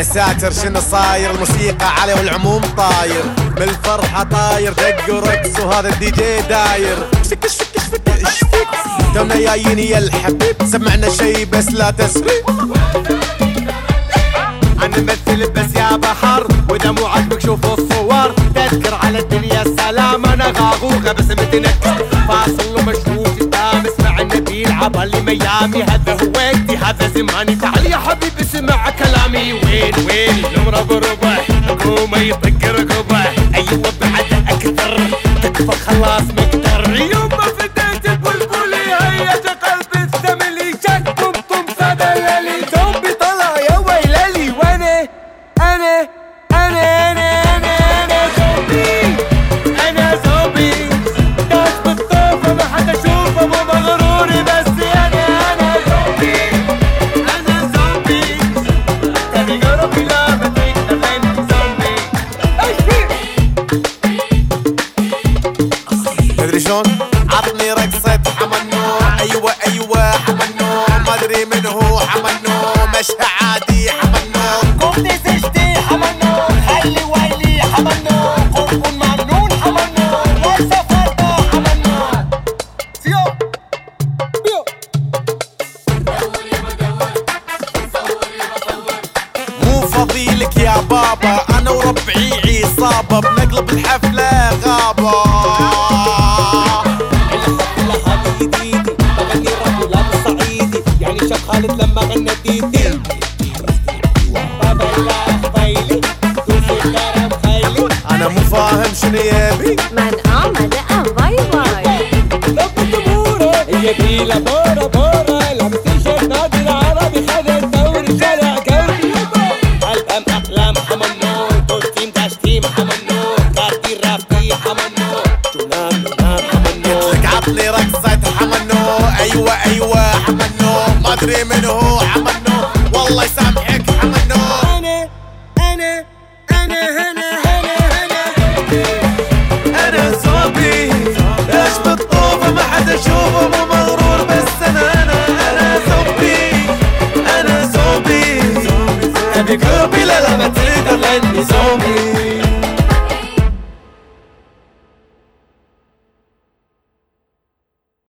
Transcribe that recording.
يا ساتر شنو صاير، الموسيقى علي والعموم طاير، من الفرحة طاير دق ورقص وهذا الدي جي داير. شكش شكش فكش تونا جايين يا الحبيب، سمعنا شي بس لا تسريب. انا نمثل بس يا بحر، واذا مو عاجبك شوفوا الصور، تذكر على الدنيا السلام. انا غاغوغه بس متنكر، فاصل ومشروط قدام، اسمع النبيل عبالي ميامي، هذا هو وقتي هذا زماني. تعال يا حبيبي اسمع كلامي، وين نمرة بربع قوم يطق ركبه، ايوه بعد اكثر تكفى خلاص مقدر. يوم ما فديت البلبل هيا قلبي الثملي، شك طم صدى الليلي، زومبي طلع يا ويلالي. وانا انا زومبي، انا زومبي داش بالطوفه ما حد اشوفه، مو مغروري بس انا زومبي، انا زومبي. تبي قربي لا بديك تغني زومبي. تدري شلون؟ عطني رقصة حمنو، ايوه حمنو، ما ادري من هو حمنو، مش عادي حمنو. قمت سجدي حمنو، خلي ويلي حمنو، قرب ممنون حمنو، وسفرنا حمنو. سيو مو فضيلك يا بابا، انا وربعي عصابة بنقلب الحفلة غابة. الحفلة هذه جديدي، بغني راب ولاب الصعيدي، يعني شاف خالد لما غنى ديدي. بابا الله خيلي دوسي الكرم خيلي، انا مو فاهم شنو يبي. من آمد باي باي. لبت بورة هي بيلا بورا، لابس تيشيرت نادي العربي، خذ الدوري شارع قلبي. قلب اقلام حمنو، كوستيم تشتيم حمنو، كارتي رافتي حمنو، جنان حمنو. لك عطني رقصة حمنو، ايوه حمنو، ما ادري من هو حمنو، والله يسامحك حمنو. انا زومبي ايش بالطوفة ما حد اشوفه، مو مغرور بس انا زومبي، انا زومبي. ابي قلبي لا ما تقدر